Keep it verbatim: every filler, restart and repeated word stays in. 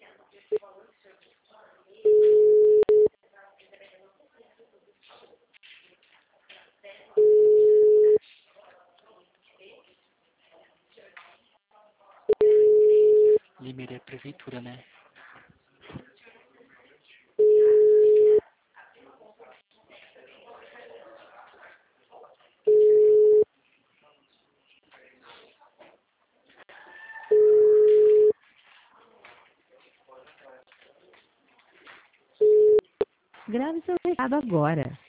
Limeira é prefeitura, né? Grave seu recado agora.